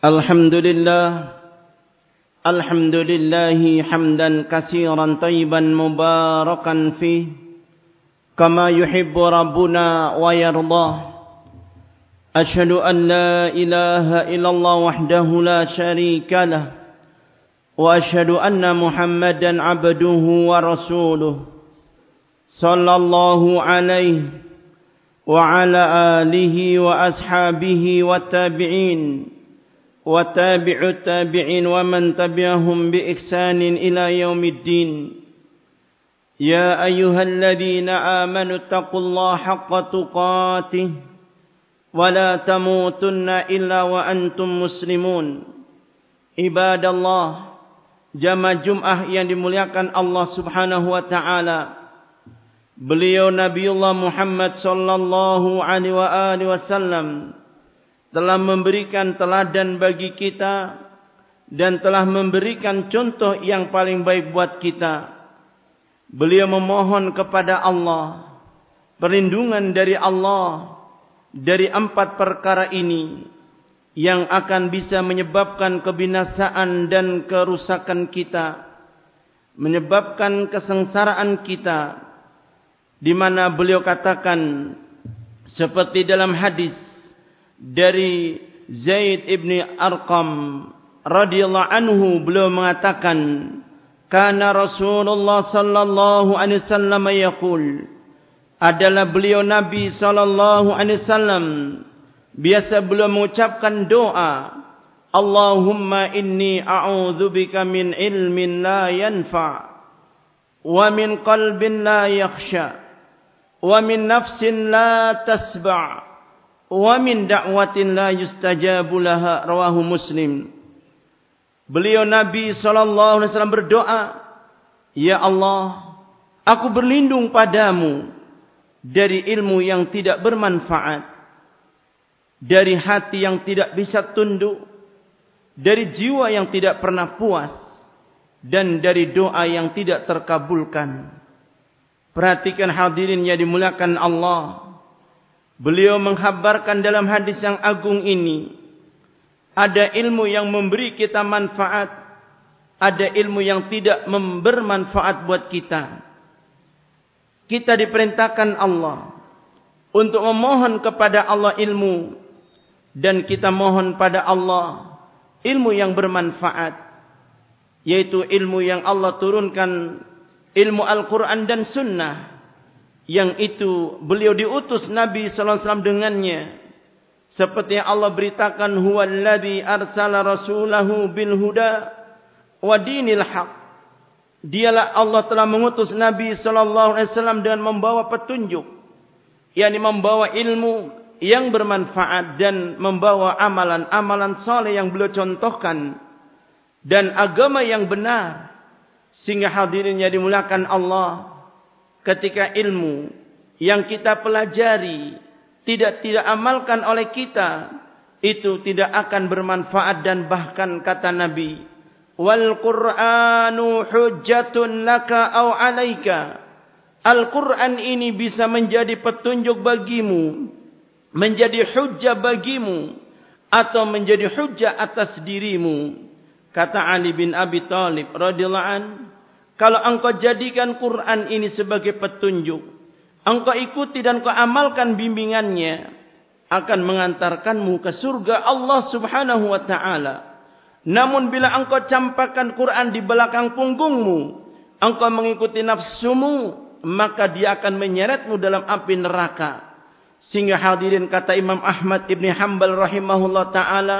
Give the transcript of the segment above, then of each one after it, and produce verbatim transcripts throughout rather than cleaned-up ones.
الحمد لله الحمد لله حمدا كثيرا طيبا مباركا فيه كما يحب ربنا ويرضاه. أشهد أن لا إله إلا الله وحده لا شريك له وأشهد أن محمدا عبده ورسوله صلى الله عليه وعلى آله وأصحابه والتابعين وتابع التابعين ومن تبعهم بإحسان إلى يوم الدين. يا أيها الذين آمنوا اتقوا الله حق تقاته ولا تموتن إلا وأنتم مسلمون. عباد الله, jamaah Jumat yang dimuliakan Allah Subhanahu wa taala. Beliau Nabiullah Muhammad sallallahu alaihi wa alihi wasallam telah memberikan teladan bagi kita dan telah memberikan contoh yang paling baik buat kita. Beliau memohon kepada Allah perlindungan dari Allah dari empat perkara ini yang akan bisa menyebabkan kebinasaan dan kerusakan kita, menyebabkan kesengsaraan kita, di mana beliau katakan seperti dalam hadis dari Zaid ibni Arqam radhiyallahu anhu, beliau mengatakan, kana Rasulullah sallallahu alaihi wasallam yaqul, adalah beliau Nabi sallallahu alaihi wasallam biasa beliau mengucapkan doa, Allahumma inni a'udzubika min ilmin la yanfa' wa min qalbin la yakhsha wa min nafsin la tasba' wa min da'watin la yustajabu laha, rawahu Muslim. Beliau Nabi sallallahu alaihi wasallam berdoa, ya Allah, aku berlindung padamu dari ilmu yang tidak bermanfaat, dari hati yang tidak bisa tunduk, dari jiwa yang tidak pernah puas, dan dari doa yang tidak terkabulkan. Perhatikan hadirin yang dimuliakan Allah. Beliau menghabarkan dalam hadis yang agung ini, ada ilmu yang memberi kita manfaat, ada ilmu yang tidak bermanfaat buat kita. Kita diperintahkan Allah untuk memohon kepada Allah ilmu, dan kita mohon pada Allah ilmu yang bermanfaat, yaitu ilmu yang Allah turunkan, ilmu Al-Quran dan Sunnah, yang itu beliau diutus Nabi sallallahu alaihi wasallam dengannya. Seperti yang Allah beritakan, huwallazi arsala rasulahu bil huda wa dinil haq. Dialah Allah telah mengutus Nabi sallallahu alaihi wasallam dengan membawa petunjuk, yakni membawa ilmu yang bermanfaat dan membawa amalan-amalan saleh yang beliau contohkan, dan agama yang benar. Sehingga hadirin yang dimuliakan Allah, ketika ilmu yang kita pelajari tidak tidak amalkan oleh kita, itu tidak akan bermanfaat. Dan bahkan kata Nabi, wal Qur'anu hujjatun laka au alaika. Al-Quran ini bisa menjadi petunjuk bagimu, menjadi hujjah bagimu, atau menjadi hujjah atas dirimu. Kata Ali bin Abi Thalib radhiyallahu an, kalau engkau jadikan Quran ini sebagai petunjuk, engkau ikuti dan engkau amalkan bimbingannya, akan mengantarkanmu ke surga Allah Subhanahu wa taala. Namun bila engkau campakkan Quran di belakang punggungmu, engkau mengikuti nafsumu, maka dia akan menyeretmu dalam api neraka. Sehingga hadirin, kata Imam Ahmad ibn Hanbal rahimahullah ta'ala,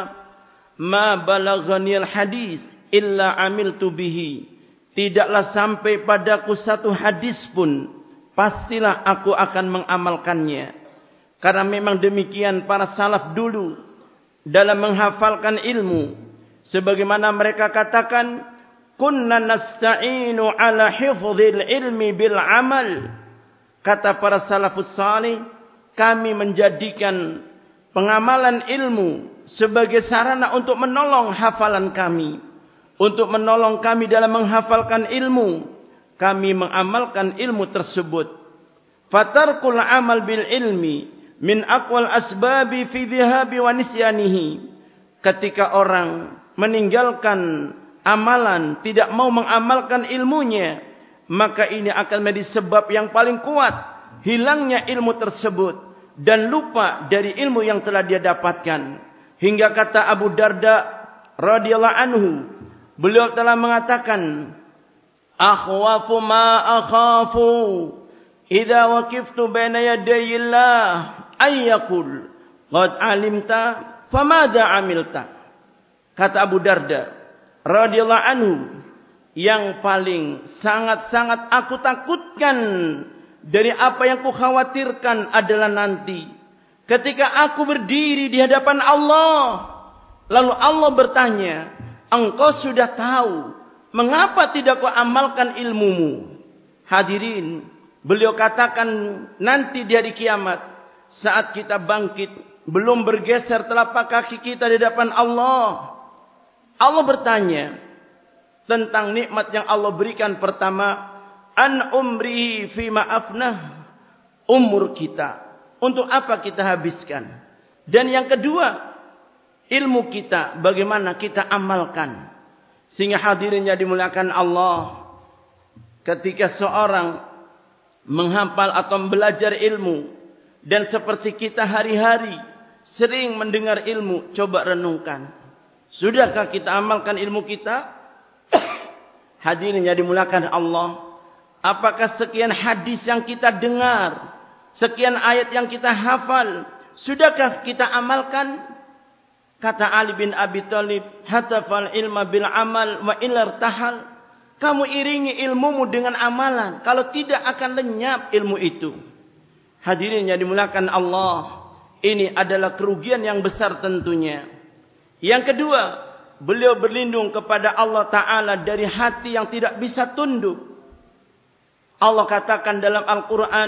ma balaghanil hadis illa amiltu bihi. Tidaklah sampai padaku satu hadis pun, pastilah aku akan mengamalkannya. Karena memang demikian para salaf dulu dalam menghafalkan ilmu. Sebagaimana mereka katakan, kunna nasta'inu ala hifdzil ilmi bil amal. Kata para salafus salih, kami menjadikan pengamalan ilmu sebagai sarana untuk menolong hafalan kami, untuk menolong kami dalam menghafalkan ilmu. Kami mengamalkan ilmu tersebut. Fatarkul amal bil ilmi min aqwal asbabi fi dhihabi wa nisyanihi. ketika orang meninggalkan amalan, tidak mau mengamalkan ilmunya, maka ini akan menjadi sebab yang paling kuat hilangnya ilmu tersebut dan lupa dari ilmu yang telah dia dapatkan. Hingga kata Abu Darda radhiyallahu anhu, beliau telah mengatakan, akhwafu ma akhafu idza waqiftu baina yadayillah ayyakul qad alimta famadza amilta. Kata Abu Darda radhiyallahu anhu, yang paling sangat-sangat aku takutkan dari apa yang ku khawatirkan adalah nanti ketika aku berdiri di hadapan Allah, lalu Allah bertanya, engkau sudah tahu, mengapa tidak kau amalkan ilmumu? Hadirin, beliau katakan nanti di hari kiamat, saat kita bangkit, belum bergeser telapak kaki kita di hadapan Allah, Allah bertanya tentang nikmat yang Allah berikan. Pertama, an umri fi ma'afnah, umur kita, untuk apa kita habiskan. Dan yang kedua, ilmu kita, bagaimana kita amalkan. Sehingga hadirin yang dimuliakan Allah, ketika seorang menghafal atau belajar ilmu, dan seperti kita hari-hari sering mendengar ilmu, coba renungkan, sudahkah kita amalkan ilmu kita? Hadirin yang dimuliakan Allah, apakah sekian hadis yang kita dengar, sekian ayat yang kita hafal, sudahkah kita amalkan? Kata Ali bin Abi Thalib, hatafal ilma bil amal wa ilar tahal. Kamu iringi ilmumu dengan amalan, kalau tidak akan lenyap ilmu itu. Hadirin yang dimuliakan Allah, ini adalah kerugian yang besar tentunya. Yang kedua, beliau berlindung kepada Allah Ta'ala dari hati yang tidak bisa tunduk. Allah katakan dalam Al-Quran,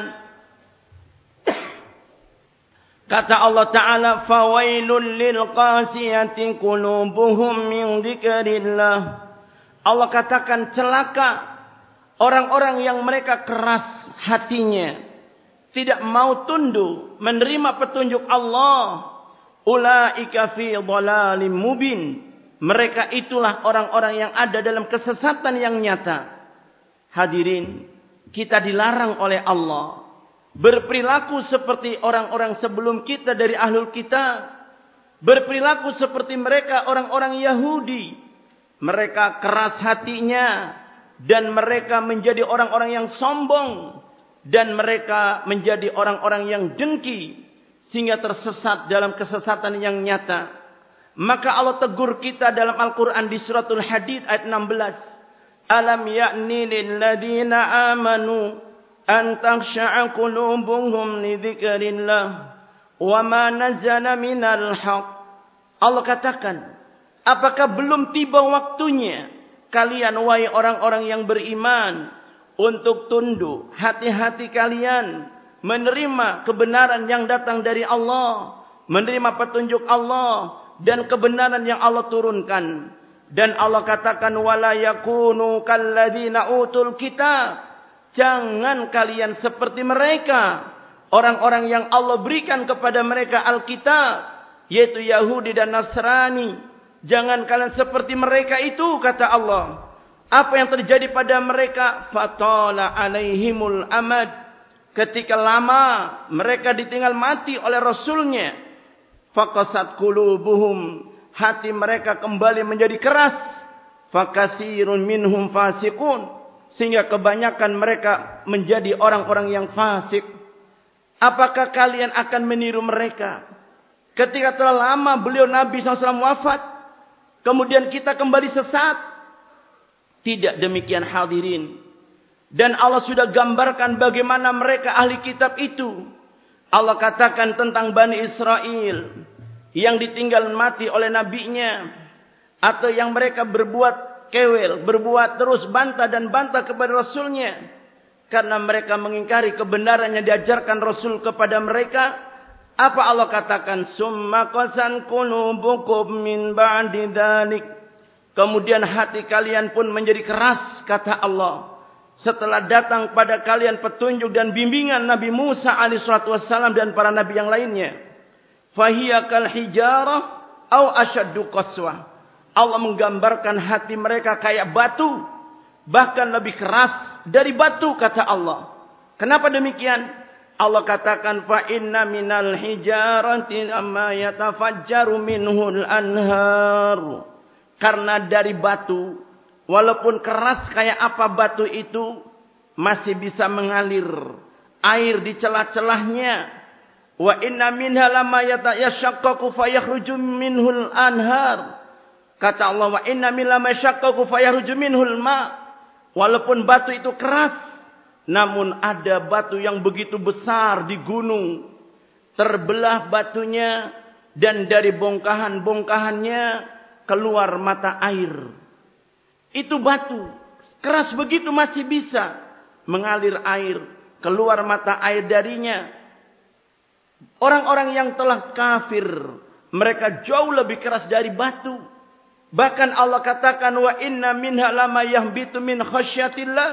kata Allah Ta'ala, fawailul lil qasiyati qulubuhum min dzikrillah. Allah katakan celaka orang-orang yang mereka keras hatinya, tidak mau tunduk menerima petunjuk Allah. Ulaika fi dhalalim mubin. Mereka itulah orang-orang yang ada dalam kesesatan yang nyata. Hadirin, kita dilarang oleh Allah berperilaku seperti orang-orang sebelum kita dari ahlul kitab, berperilaku seperti mereka orang-orang Yahudi. Mereka keras hatinya dan mereka menjadi orang-orang yang sombong dan mereka menjadi orang-orang yang dengki sehingga tersesat dalam kesesatan yang nyata. Maka Allah tegur kita dalam Al-Quran di suratul Hadid ayat enam belas. Alam ya'ni lilladzina amanu an takhsha'a qulubuhum li dzikrillah wa ma nazzala minal haqq. Allah katakan, apakah belum tiba waktunya kalian wahai orang-orang yang beriman untuk tunduk hati-hati kalian menerima kebenaran yang datang dari Allah, menerima petunjuk Allah dan kebenaran yang Allah turunkan. Dan Allah katakan, wala yakunu kalladzina utul kitab, jangan kalian seperti mereka, orang-orang yang Allah berikan kepada mereka Alkitab, yaitu Yahudi dan Nasrani. Jangan kalian seperti mereka itu, kata Allah. Apa yang terjadi pada mereka? Fatala alaihimul amad, ketika lama mereka ditinggal mati oleh Rasulnya, faqasat qulubuhum, hati mereka kembali menjadi keras, fakasirun minhum fasiqun, sehingga kebanyakan mereka menjadi orang-orang yang fasik. Apakah kalian akan meniru mereka? Ketika telah lama beliau Nabi shallallahu alaihi wasallam wafat, kemudian kita kembali sesat? Tidak demikian hadirin. Dan Allah sudah gambarkan bagaimana mereka ahli kitab itu. Allah katakan tentang Bani Israel yang ditinggal mati oleh nabinya, atau yang mereka berbuat kewel, berbuat terus bantah dan bantah kepada Rasulnya, karena mereka mengingkari kebenaran yang diajarkan Rasul kepada mereka. Apa Allah katakan? Summa qasan qulubukum min ba'di dzalik. Kemudian hati kalian pun menjadi keras, kata Allah, setelah datang pada kalian petunjuk dan bimbingan Nabi Musa alaihi salatu wassalam dan para nabi yang lainnya. Fahiya kal hijarah au asyaddu qaswah. Allah menggambarkan hati mereka kayak batu, bahkan lebih keras dari batu, kata Allah. Kenapa demikian? Allah katakan fa inna minal hijarati amma yatafajjaru minhul anhar. Karena dari batu, walaupun keras kayak apa batu itu, masih bisa mengalir air di celah-celahnya. Wa inna minha lama yashaqqaqu fayakhruju minhul anhar. Kata Allah, wa inna min lama yashaqqaqu fayakhruju minhul ma. Walaupun batu itu keras, namun ada batu yang begitu besar di gunung, terbelah batunya, dan dari bongkahan-bongkahannya keluar mata air. Itu batu keras begitu masih bisa mengalir air, keluar mata air darinya. Orang-orang yang telah kafir, mereka jauh lebih keras dari batu. Bahkan Allah katakan wa inna minha lama yahbitu min khasyatillah.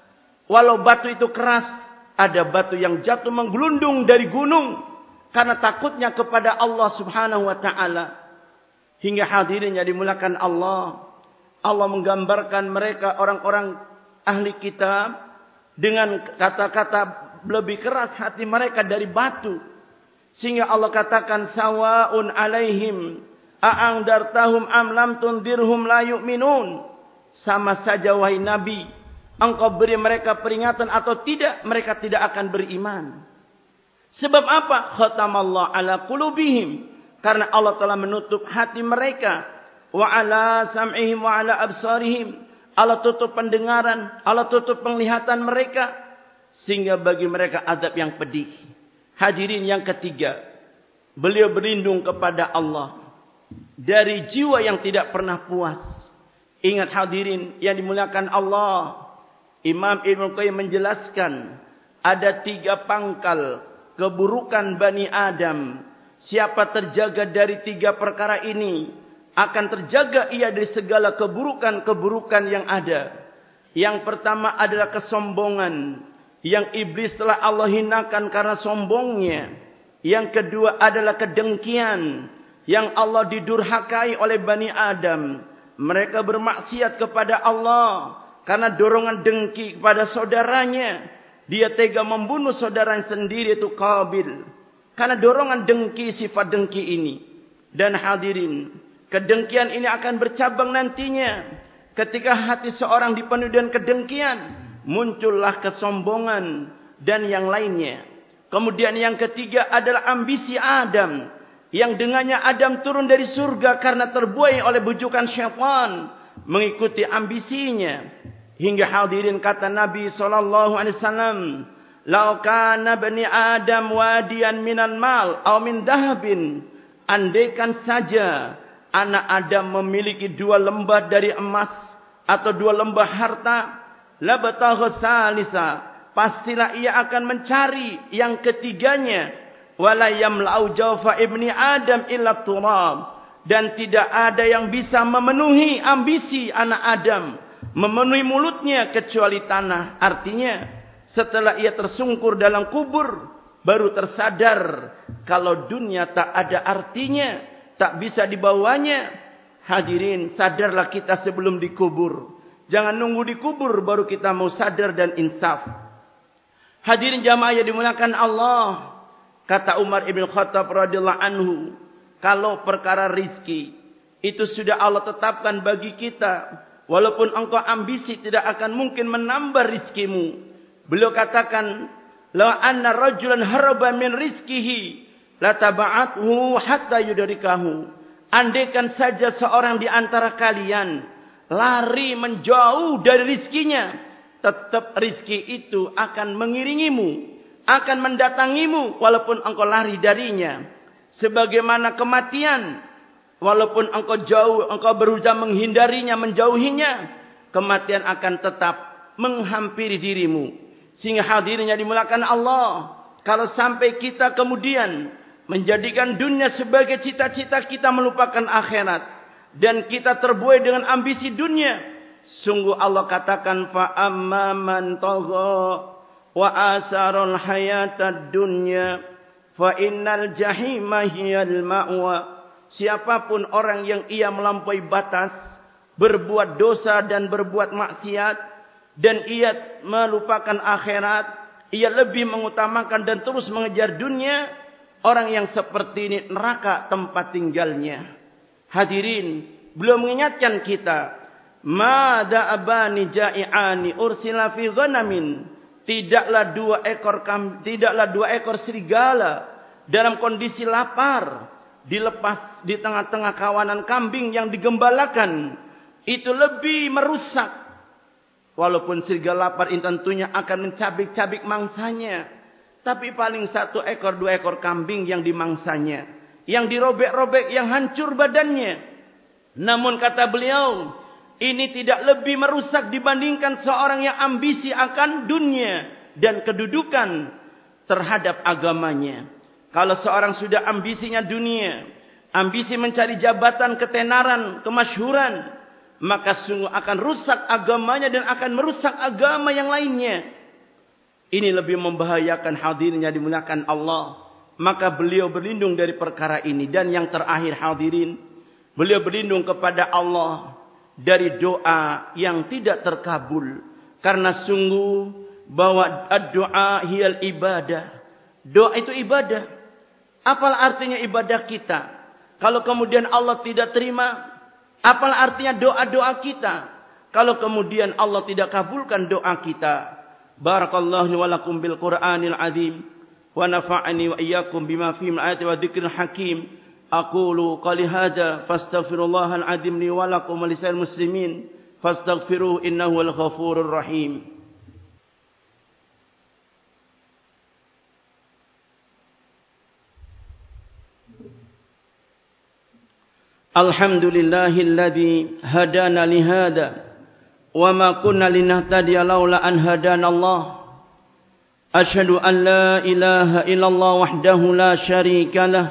Walau batu itu keras, ada batu yang jatuh menggelundung dari gunung karena takutnya kepada Allah Subhanahu wa taala. Hingga hadirin yang dimuliakan Allah, Allah menggambarkan mereka orang-orang ahli kitab dengan kata-kata lebih keras hati mereka dari batu. Sehingga Allah katakan sawaun alaihim a'angdartahum am lam tundirhum la yu'minun. Sama saja wahai Nabi, engkau beri mereka peringatan atau tidak, mereka tidak akan beriman. Sebab apa? Khatamallahu ala qulubihim. Karena Allah telah menutup hati mereka. Wa ala sam'ihim wa ala absarihim. Allah tutup pendengaran, Allah tutup penglihatan mereka. Sehingga bagi mereka azab yang pedih. Hadirin yang ketiga, beliau berlindung kepada Allah dari jiwa yang tidak pernah puas. Ingat hadirin yang dimuliakan Allah, Imam Ibnu Qayyim menjelaskan ada tiga pangkal keburukan Bani Adam. Siapa terjaga dari tiga perkara ini, akan terjaga ia dari segala keburukan-keburukan yang ada. Yang pertama adalah kesombongan, yang iblis telah Allah hinakan karena sombongnya. Yang kedua adalah kedengkian, yang Allah didurhakai oleh Bani Adam. Mereka bermaksiat kepada Allah karena dorongan dengki kepada saudaranya. Dia tega membunuh saudaranya sendiri, itu Qabil, karena dorongan dengki, sifat dengki ini. Dan hadirin, kedengkian ini akan bercabang nantinya. Ketika hati seorang dipenuhi dengan kedengkian, muncullah kesombongan dan yang lainnya. Kemudian yang ketiga adalah ambisi Adam, yang dengannya Adam turun dari surga karena terbuai oleh bujukan syaitan, mengikuti ambisinya. Hingga hadirin kata Nabi sallallahu alaihi wasallam, "Lau kana bani Adam wadiyan minan mal aw min dahabin." Andaikan saja anak Adam memiliki dua lembah dari emas atau dua lembah harta, labtagha salisa, pastilah ia akan mencari yang ketiganya. Wala yamla'u jawfa ibni Adam illa turab, dan tidak ada yang bisa memenuhi ambisi anak Adam, memenuhi mulutnya kecuali tanah. Artinya setelah ia tersungkur dalam kubur, baru tersadar kalau dunia tak ada artinya, tak bisa dibawanya. Hadirin, sadarlah kita sebelum dikubur. Jangan nunggu dikubur baru kita mau sadar dan insaf. Hadirin jamaah yang dimuliakan Allah, kata Umar ibn Khattab radhiyallahu anhu, kalau perkara rizki itu sudah Allah tetapkan bagi kita, walaupun engkau ambisi tidak akan mungkin menambah rizkimu. Beliau katakan, la anna rajulan haraba min rizkihi la taba'athu hatta yudrikahu. Andaikan saja seorang di antara kalian lari menjauh dari rizkinya, tetap rizki itu akan mengiringimu, akan mendatangimu walaupun engkau lari darinya. Sebagaimana kematian, walaupun engkau jauh, engkau berusaha menghindarinya, menjauhinya, kematian akan tetap menghampiri dirimu. Sehingga hadirinnya dimulakan Allah, kalau sampai kita kemudian menjadikan dunia sebagai cita-cita kita, melupakan akhirat, dan kita terbuai dengan ambisi dunia, sungguh Allah katakan fa amma man tagha wa asarul hayatad dunya fa innal jahima hiyal ma'wa siapapun orang yang ia melampaui batas, berbuat dosa dan berbuat maksiat, dan ia melupakan akhirat, ia lebih mengutamakan dan terus mengejar dunia, orang yang seperti ini neraka tempat tinggalnya. Hadirin, beliau mengingatkan kita, mada abani ja'i'ani ursila fi ghanamin, tidaklah dua ekor kam, tidaklah dua ekor serigala dalam kondisi lapar dilepas di tengah-tengah kawanan kambing yang digembalakan, itu lebih merusak. Walaupun serigala lapar ini tentunya akan mencabik-cabik mangsanya, tapi paling satu ekor dua ekor kambing yang dimangsanya, yang dirobek-robek, yang hancur badannya. Namun kata beliau, ini tidak lebih merusak dibandingkan seorang yang ambisi akan dunia dan kedudukan terhadap agamanya. Kalau seorang sudah ambisinya dunia, ambisi mencari jabatan, ketenaran, kemasyhuran, maka sungguh akan rusak agamanya dan akan merusak agama yang lainnya. Ini lebih membahayakan, hadirin yang dimuliakan Allah. Maka beliau berlindung dari perkara ini. Dan yang terakhir hadirin, beliau berlindung kepada Allah dari doa yang tidak terkabul. Karena sungguh bahwa ad-doa hiyal ibadah. Doa itu ibadah. Apalah artinya ibadah kita kalau kemudian Allah tidak terima? Apalah artinya doa-doa kita kalau kemudian Allah tidak kabulkan doa kita? Barakallahu wa lakum bil Qur'anil azim wa nafa'ani wa iyyakum bima fihi min ayati wa dzikril hakim. Aqulu qali hadza fastaghfirullahal azim li wa lakum wa lisal muslimin fastaghfiruhu innahu wal ghafurur rahim. Alhamdulillahilladzi hadana lihada wa ma kunna linahtadiya laula an hadana Allah. Asyhadu an la ilaha illallah wahdahu la syarika lah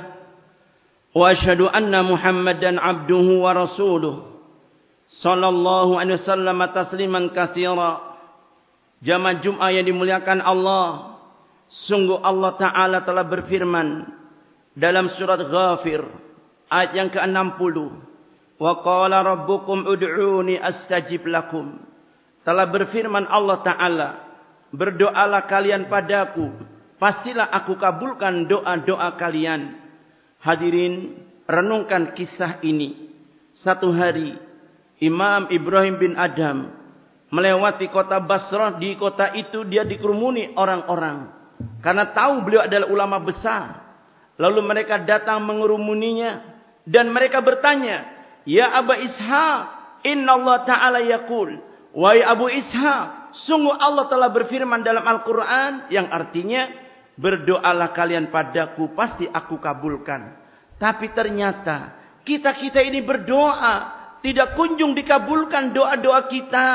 wa asyhadu anna Muhammadan abduhu wa rasuluh sallallahu alaihi wasallam tasliman katsira. Jamaah Jumat yang dimuliakan Allah, sungguh Allah Ta'ala telah berfirman dalam surat Ghafir ayat yang ke enam puluh. Wa qala rabbukum ud'uni astajib lakum. Telah berfirman Allah Ta'ala, berdoalah kalian padaku, pastilah aku kabulkan doa-doa kalian. Hadirin, renungkan kisah ini. Satu hari Imam Ibrahim bin Adham melewati kota Basrah. Di kota itu dia dikerumuni orang-orang karena tahu beliau adalah ulama besar. Lalu mereka datang mengerumuninya dan mereka bertanya, "Ya Aba Ishaq, inna Allah Ta'ala yaqul." Wahai Abu Ishaq, sungguh Allah telah berfirman dalam Al-Quran yang artinya, berdoalah kalian padaku, pasti aku kabulkan. Tapi ternyata kita-kita ini berdoa, tidak kunjung dikabulkan doa-doa kita.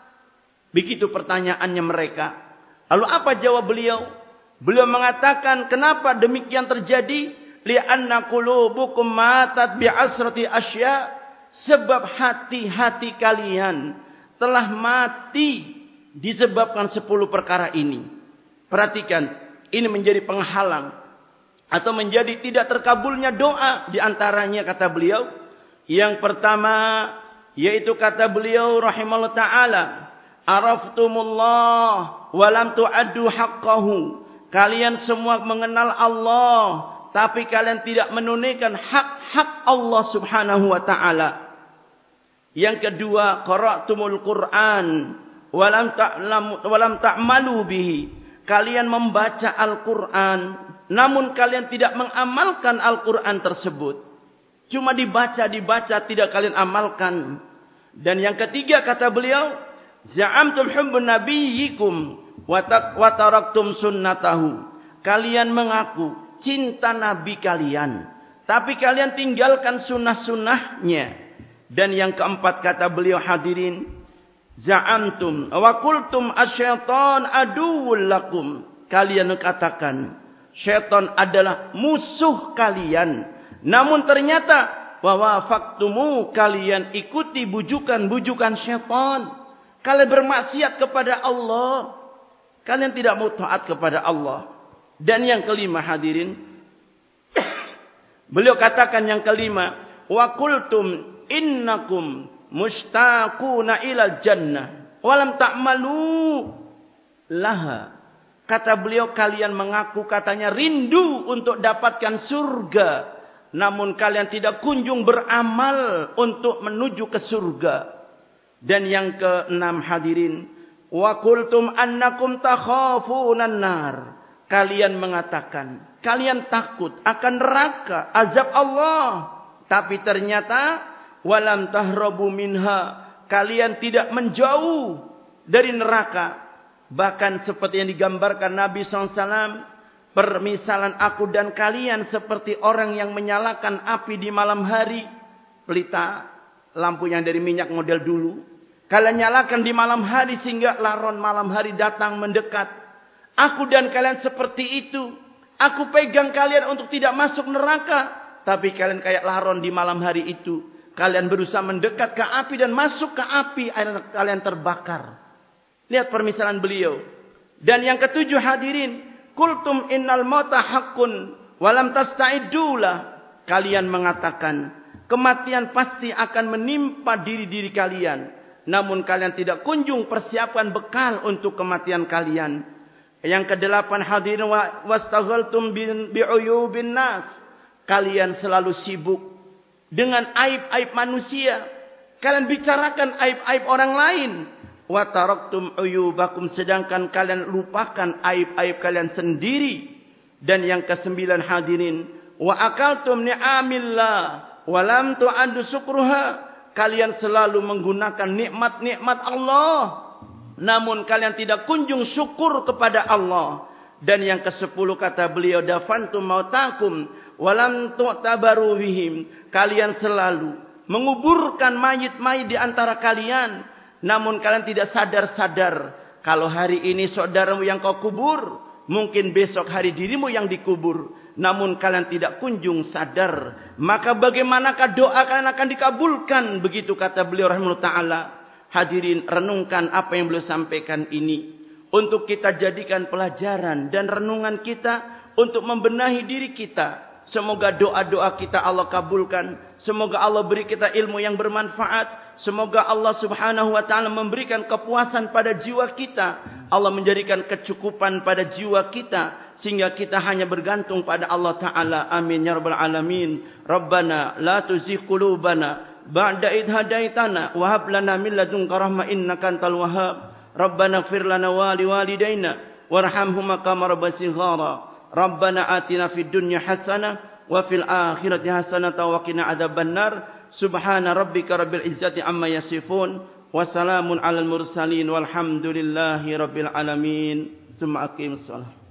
Begitu pertanyaannya mereka. Lalu apa jawab beliau? Beliau mengatakan, kenapa demikian terjadi? Li'anna qulubukum matat bi'asrati asya. Sebab hati-hati kalian telah mati disebabkan sepuluh perkara ini. Perhatikan, ini menjadi penghalang atau menjadi tidak terkabulnya doa. Di antaranya kata beliau, yang pertama yaitu kata beliau rahimahullah ta'ala, araftumullah walam tu'addu haqqahu. Kalian semua mengenal Allah, tapi kalian tidak menunaikan hak-hak Allah subhanahu wa ta'ala. Yang kedua, qara'tumul Qur'an walam ta'lamu walam ta'malu bihi. Kalian membaca Al-Qur'an, namun kalian tidak mengamalkan Al-Qur'an tersebut. Cuma dibaca, dibaca, tidak kalian amalkan. Dan yang ketiga kata beliau, za'amtum hubbun nabiyyikum wa taraktum sunnatahu. Kalian mengaku cinta Nabi kalian, tapi kalian tinggalkan sunnah-sunnahnya. Dan yang keempat kata beliau hadirin, za'amtum wa qultum asyaitan aduwwul lakum. Kalian katakan syaitan adalah musuh kalian, namun ternyata wa wafaqtumu, kalian ikuti bujukan-bujukan syaitan. Kalian bermaksiat kepada Allah, kalian tidak mau taat kepada Allah. Dan yang kelima hadirin, Beliau katakan yang kelima, wa qultum innakum mushtaquna ilal jannah walam ta'malu laha. Kata beliau, kalian mengaku katanya rindu untuk dapatkan surga, namun kalian tidak kunjung beramal untuk menuju ke surga. Dan yang keenam hadirin, wa qultum annakum takhafunan nar. Kalian mengatakan kalian takut akan neraka, azab Allah, tapi ternyata walam tahrabu minha, kalian tidak menjauh dari neraka. Bahkan seperti yang digambarkan Nabi shallallahu alaihi wasallam, permisalan aku dan kalian seperti orang yang menyalakan api di malam hari. Pelita lampu yang dari minyak model dulu, kalian nyalakan di malam hari sehingga laron malam hari datang mendekat. Aku dan kalian seperti itu. Aku pegang kalian untuk tidak masuk neraka, tapi kalian kayak laron di malam hari itu. Kalian berusaha mendekat ke api dan masuk ke api, kalian terbakar. Lihat permisalan beliau. Dan yang ketujuh hadirin, kultum innal mauta haqqun walam tasta'iddulah. Kalian mengatakan kematian pasti akan menimpa diri-diri kalian, namun kalian tidak kunjung persiapkan bekal untuk kematian kalian. Yang kedelapan hadirin, wastaghaltum bi'uyubin nas. Kalian selalu sibuk dengan aib-aib manusia. Kalian bicarakan aib-aib orang lain. Wa taraktum uyubakum, sedangkan kalian lupakan aib-aib kalian sendiri. Dan yang kesembilan hadirin, wa akaltum ni'amillah wa lam tu'addu syukruha. Kalian selalu menggunakan nikmat-nikmat Allah, namun kalian tidak kunjung syukur kepada Allah. Dan yang kesepuluh kata beliau, dafantum mautakum wa lam tu'tabaru bihim. Kalian selalu menguburkan mayit-mayit di antara kalian, namun kalian tidak sadar-sadar kalau hari ini saudaramu yang kau kubur, mungkin besok hari dirimu yang dikubur, namun kalian tidak kunjung sadar. Maka bagaimanakah doa kalian akan dikabulkan? Begitu kata beliau rahimahullah ta'ala. Hadirin, renungkan apa yang beliau sampaikan ini, untuk kita jadikan pelajaran dan renungan kita untuk membenahi diri kita. Semoga doa-doa kita Allah kabulkan. Semoga Allah beri kita ilmu yang bermanfaat. Semoga Allah subhanahu wa ta'ala memberikan kepuasan pada jiwa kita. Allah menjadikan kecukupan pada jiwa kita, sehingga kita hanya bergantung pada Allah ta'ala. Amin ya rabbal alamin. Rabbana la tuzigh qulubana ba'da idh hadaitana wa hab lana min ladunka rahmah innaka antal wahhab. Rabbana ighfir lana wa liwalidayna warhamhuma kama rabbayana shighara. Rabbana atina fid dunya hasanah wa fil akhirati hasanah wa qina adzabannar. Subhana rabbika rabbil izzati amma yasifun wa salamun alal mursalin walhamdulillahi rabbil alamin. Summa aqimus shalah.